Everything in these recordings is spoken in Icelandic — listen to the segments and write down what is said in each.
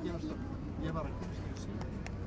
Ég var að gefast þér síðan.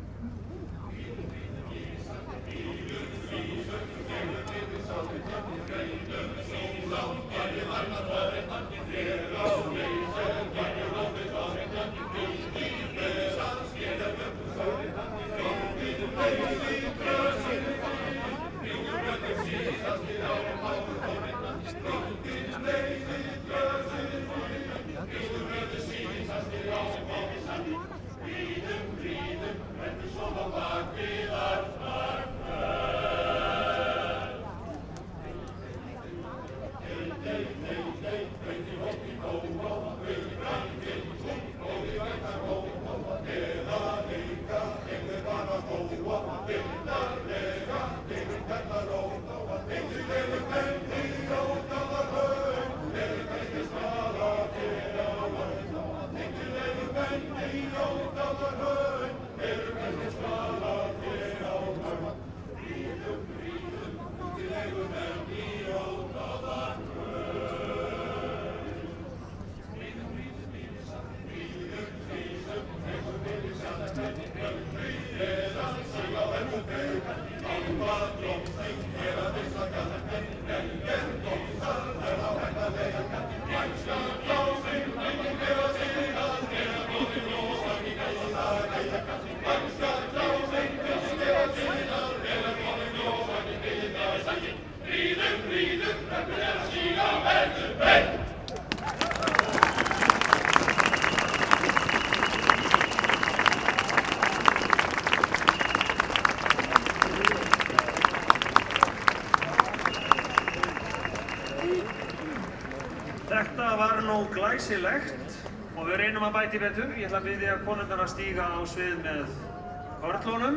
Þetta var nú glæsilegt og við reynum að bæta í betur. Ég ætla að biðja konurnar að stíga á svið með körlunum.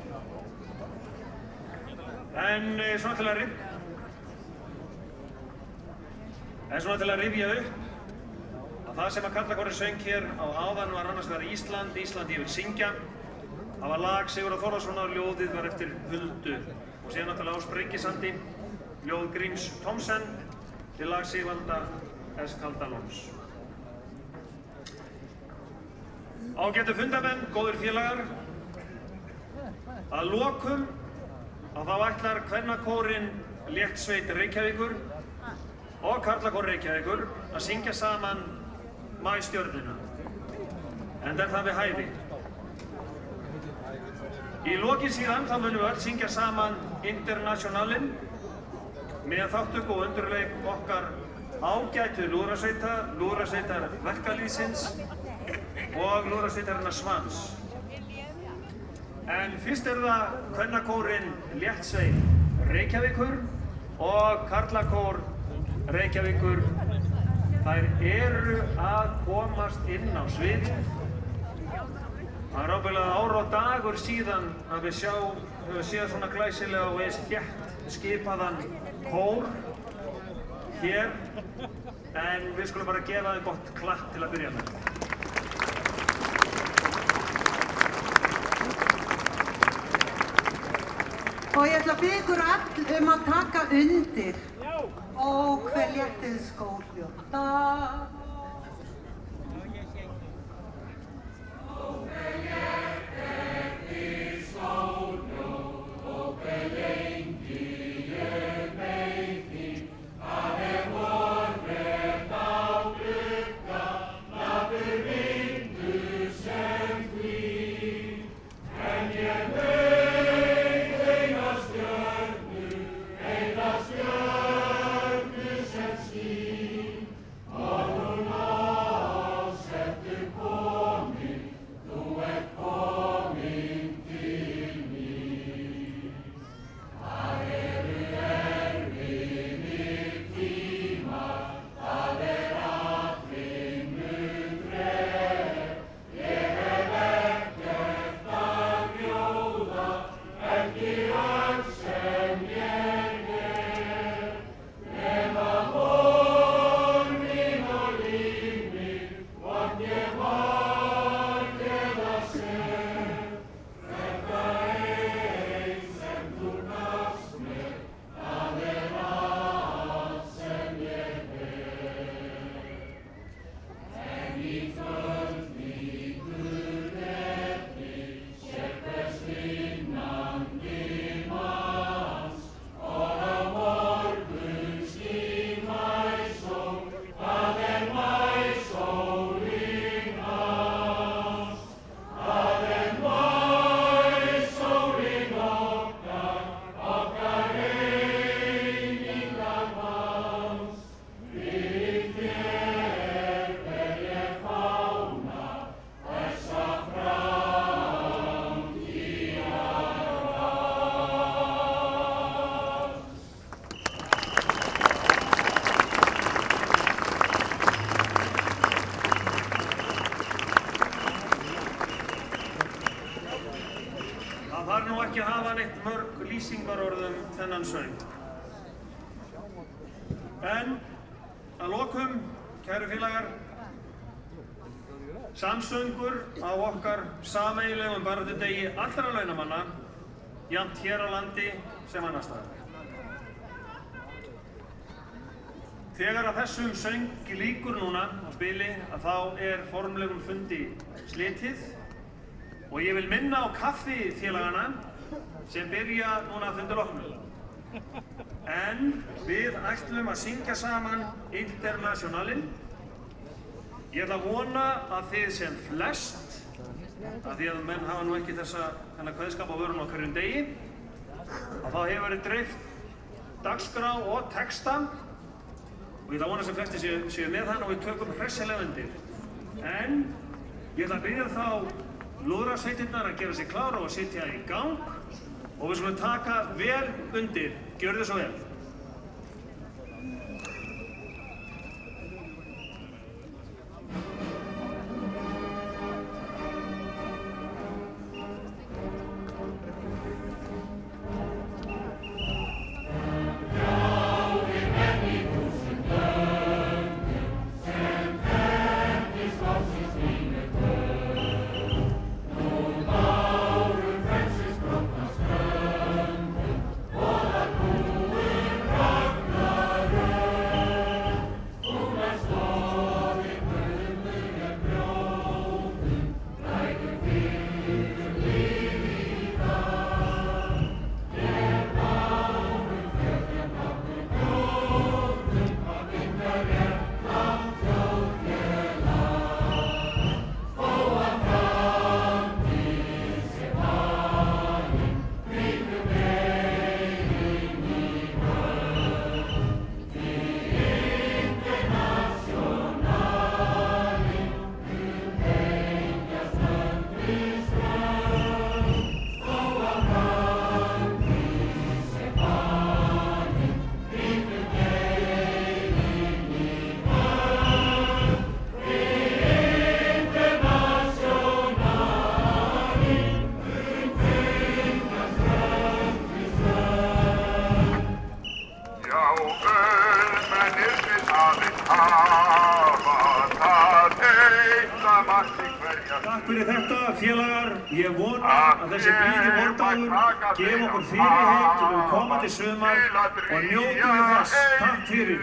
En svona til að rifja upp að það sem að karlakórinn söng hér á áðan var annars vegar Ísland, Ísland ég vil syngja. Það var lag Sigurðar Þórðarsonar, ljóðið var eftir Huldu og síðan náttúrulega á Sprengisandi, ljóð Gríms Thomsen til lag Sigvalda S. Kaldalóns. Ágætu fundarmenn, góðir félagar, að lokum að þá ætlar kvennakórinn Léttsveit Reykjavíkur og karlakór Reykjavíkur að syngja saman Maístjörnuna, enda er það við hæfi. Í lokin síðan þá munum við öll syngja saman Internationalinn með þáttöku og undurleik okkar ágætu lúðrasveitar verkalýðsins og lúðrasveitarinnar Svans. En fyrst er það kvennakórinn Léttsveit Reykjavíkur og karlakór Reykjavíkur. Þær eru að komast inn á sviðið. Það er ábyggilega ár og dagur síðan að við höfum séð svona glæsilega og eins þétt skipaðan kór hér, en við skulum bara gefa þeim gott klapp til að byrja með. Og ég ætla að biðja ykkur öll að taka undir. Ó, hve léttið skóhljóta. Oh ekki hafa neitt mörg lýsingarorðum þennan söng. En að lokum, kæru félagar, samsöngur á okkar sameiginlegum baráttudegi allra launamanna, jafnt hér á landi sem annars staðar. Þegar að þessum söng lýkur núna á spili, að þá formlegum fundi slitið og ég vil minna á kaffifélagana sem byrja núna að fundi loknum. En við ætlum að syngja saman Internationalinn. Ég ætla að vona að þið sem flest, að því að menn hafa nú ekki þennan kveðskap á vörun á hverjum degi, að þá hefur verið dreift dagskrá og texta og ég ætla að vona sem flesti séu með hann og við tökum hressilega undir. En ég ætla að byrja þá lúðrasveitirnar að gera sig klára og sitja í gang og við skulum taka vel undir. Gjörðu svo vel. Takk fyrir þetta, félagar. Ég vona að þessi blíði vordagur gefi okkur fyrirheit komandi sumar og njótum við þess. Takk fyrir.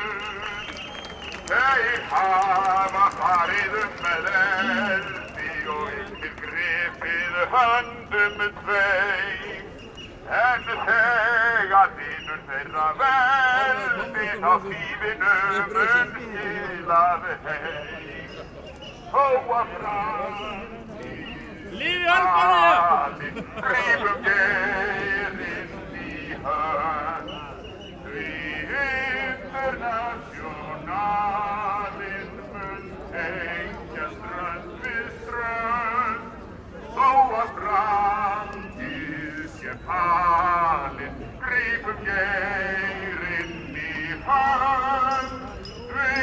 Þeir hafa farið með eldi og ykkur gripið höndum tveim, en þegar vinur þeirra veldi þá þýfinum skilað heim. Þó að framtíð alinn grípum gerinn í hönd, því Internationalinn mun tengja strönd við strönd. Þó að framtíð sé falin, grípum gerinn í hönd, því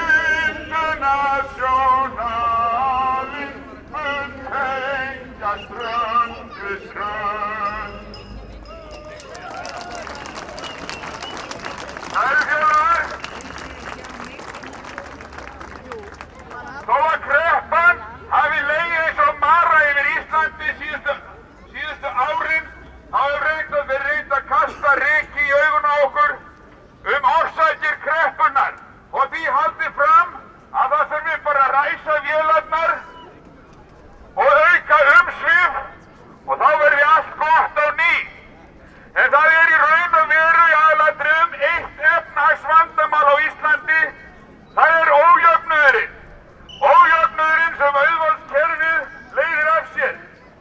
Internationalinn mun tengja strönd við strönd. Kæru félagar, þó að kreppan hafi legið eins og mara yfir Íslandi síðustu árin, þá hefur verið reynt að kasta ryki í augun á okkur orsakir kreppunnar og því haldið fram að það þurfi bara að ræsa vélarnar og auka umsvif og þá verði allt gott á ný. En það í raun og veru í aðalatriðum eitt efnahagsvandamál á Íslandi, það ójöfnuðurinn. Ójöfnuðurinn sem auðvaldskerfið leiðir af sér.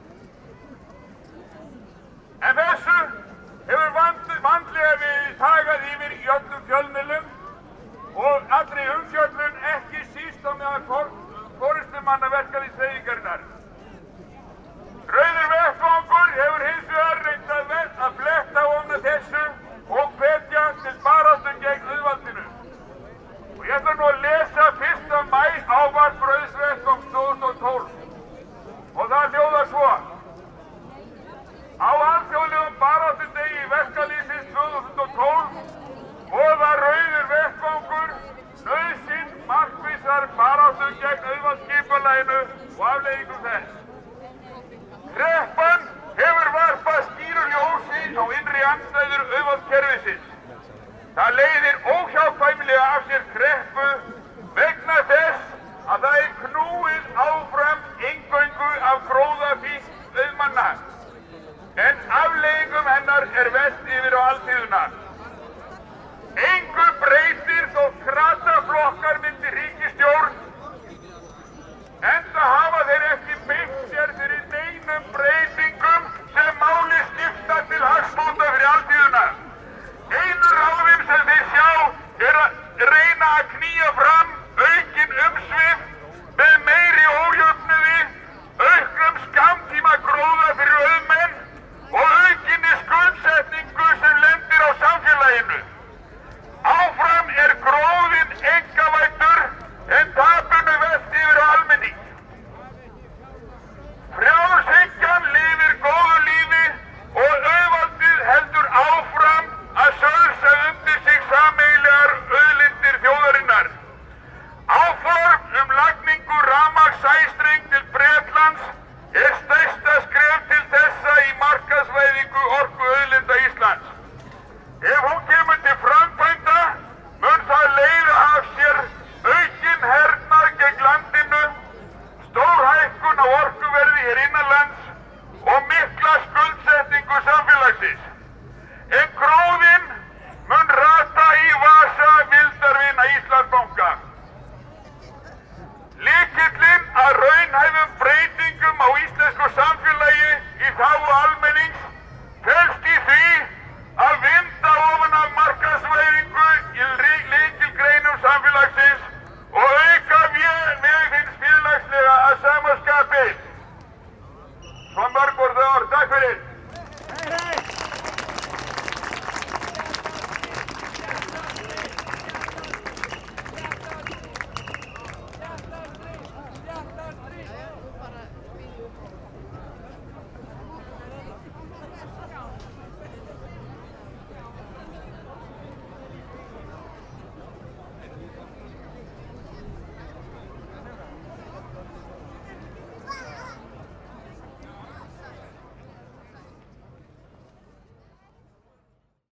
En þessu hefur vandlega verið tagað yfir í öllum fjölmiðlum og allri umfjöllun, ekki síst á meðal forystumanna verkalýðshreyfingarinnar. Rauður vettvangur hefur hins vegar reynt að fletta ofan af þessu og hvetja til baráttu gegn auðvaldinu. Og ég ætla nú að lesa 1. maí ávarp Rauðs vettvangs 2012 og það hljóðar svo: Á alþjóðlegum baráttudegi verkalýðsins 2012 boðar rauður vettvangur nauðsyn markvissar baráttu gegn auðvaldsskipulaginu og afleiðingum þess. Kreppan hefur varpað skýru ljósi á innri andstæður auðvaldskerfisins. Það leiðir óhjákvæmilega af sér kreppu vegna þess að það er knúið áfram eingöngu af gróðafíkn auðmanna, en afleiðingum hennar er velt yfir á alþýðuna. Engu breytir þó krataflokkar myndi ríkisstjórn, enda hafa þeir ekki byggt sér fyrir neinum breytingum sem máli skipta til hagsbóta fyrir alþýðuna. Einu ráðin sem þeir sjá er að reyna að knýja fram aukin umsvif með meiri ójöfnuði, auknum skammtíma gróða fyrir auðmenn og aukinni skuldsetningu sem lendir á samfélaginu. Áfram er gróðinn einkavæddur en tapinu velt yfir á almenning. Frjálshyggjan lifir góðu lífi og auðvaldið heldur áfram að sölsa undir sig sameiginlegar auðlindir þjóðarinnar. Áform lagningu rafmagnssæstreng til Bretlands er stærsta skref til þessa í markaðsvæðingu orkuauðlinda Íslands. Ef hún kemur til framkvæmda mun það leiða af sér aukin hernað gegn landinu, stórhækkun á orkuverði hér innanlands og mikla skuldsetningu samfélagsins. En gróðinn mun rata í vasa vildarvina Íslandsbanka. Lykillinn að raunhæfum breytingum á íslensku samfélagi í þágu almennings felst í því að vinda ofan af markaðsvæðingu í lykilgreinum samfélagsins og auka veg hins félagslega að sama skapi. Svo mörg voru þau orð. Takk fyrir.